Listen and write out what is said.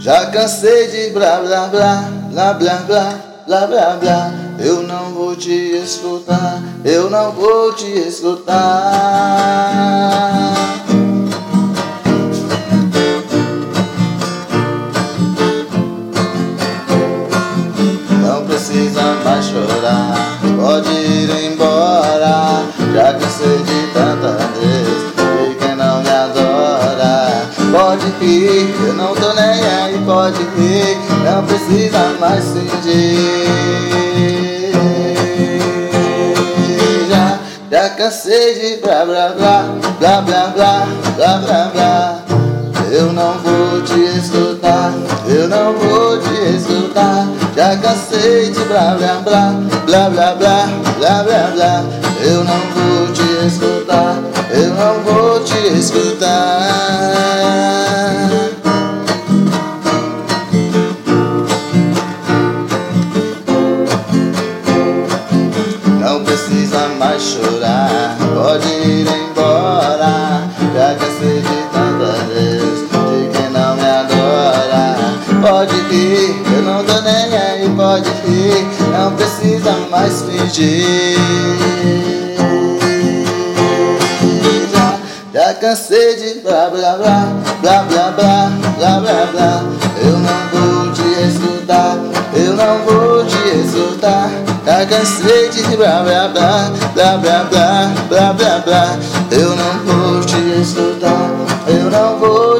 Já cansei de blá blá blá, blá blá blá, blá blá blá. Eu não vou te escutar, eu não vou te escutar. Não precisa mais chorar, pode ir embora. Já cansei de tanta vez de quem não me adora. Pode rir, eu não tô nem aí, pode rir. Não precisa mais fingir. Já cansei de blá blá blá, blá blá blá, blá blá blá. Eu não vou te escutar, eu não vou te escutar. Já cansei de blá blá blá, blá blá blá, blá blá blá. Eu não vou te escutar, eu não vou te escutar. Não precisa mais chorar, pode ir embora. Já cansei de tanta vez de quem não me adora. Pode rir, eu não tô nem aí, pode rir. Não precisa mais fingir. Já cansei de blá blá blá, blá blá blá, blá blá blá. Eu não vou te escutar, eu não vou te escutar. Já cansei de blá blá blá, blá blá blá, blá blá blá. Eu não vou te escutar, eu não vou